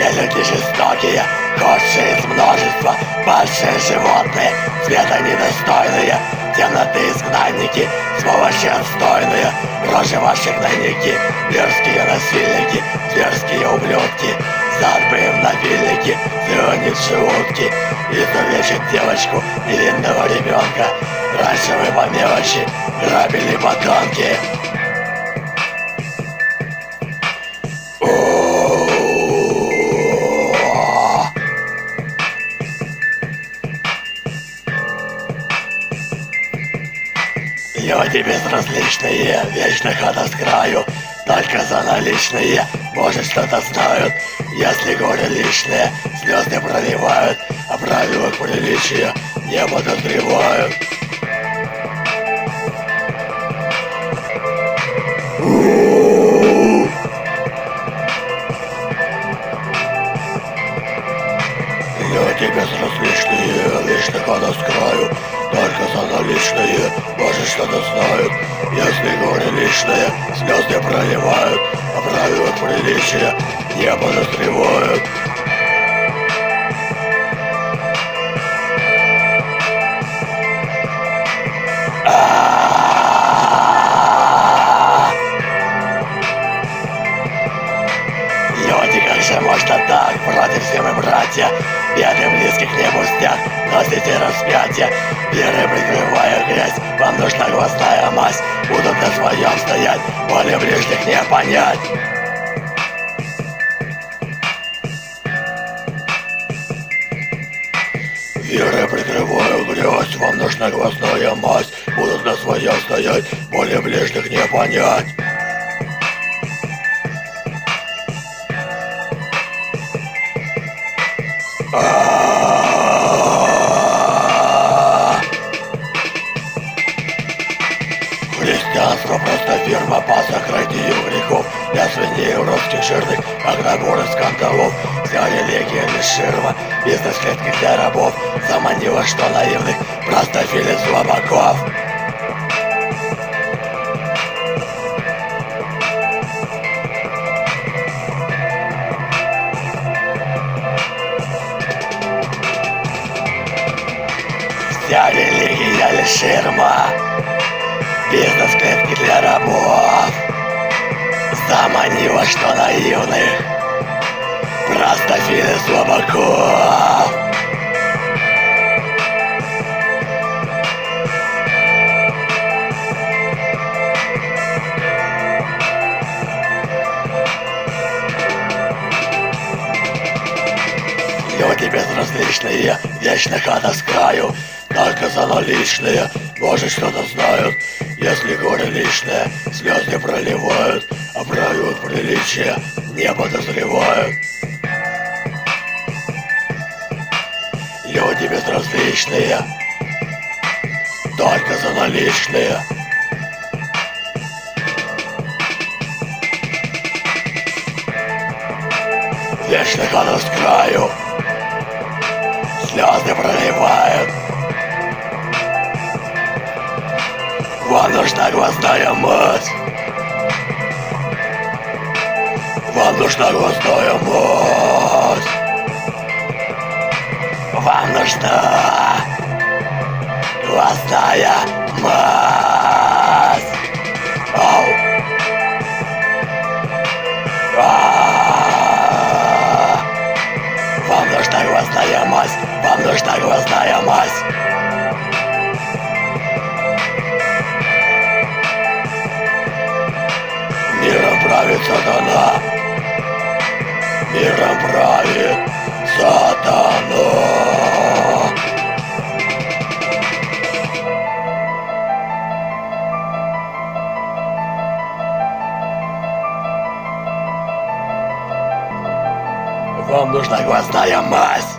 и люди жестокие, худшие из множества, большие животные, света недостойные, темноты изгнанники, сволочи отстойные, рожи ваши гнойники, мерзкие насильники, зверские ублюдки, зад бы им на вильники, зеленит желудки, изувечит девочку невинного ребенка. Раньше вы по мелочи грабили подонки. Люди безразличные, вечно хата с краю, только за наличные, может что-то знают. Если горе лишнее, слезы проливают, а правила приличия не подозревают. Люди безразличные, вечно хата с краю, только за наличные, может что-то знают. Если горе лишнее, слезы проливают, а правила приличия не подозревают. Люди, как же можно так, против все мы братья, беды близких не пустяк, носите распятие, веры прикрывая грязь, вам нужна глазная мазь, будут на своем стоять, боли ближних не понять. Веры прикрываю грязь, вам нужна глазная мазь, будут на своем стоять, боли ближних не понять. Христианство просто фирма по сократию грехов, для свиней уродских жирных, как наборы скандалов. Вся религия лишь ширма, бизнес клетки для рабов, заманила что наивных, простофили слабаков. Вся религия лишь ширма, бизнес клетки для рабов, заманила что наивных, простофили слабаков. Люди безразличные, вечно хата с краю, только за наличные, может что-то знают. Если горе лишнее, слезы проливают, а правила приличия не подозревают. Люди безразличные, только за наличные. Вечно хата с краю, слезы проливают. Вам нужна глазная мазь. Вам нужна глазная мазь. Вам нужна глазная мазь. Ау. Вам нужна глазная мазь. Вам нужна глазная мазь. Миром правит сатана. Миром правит сатана. Вам нужна глазная мазь.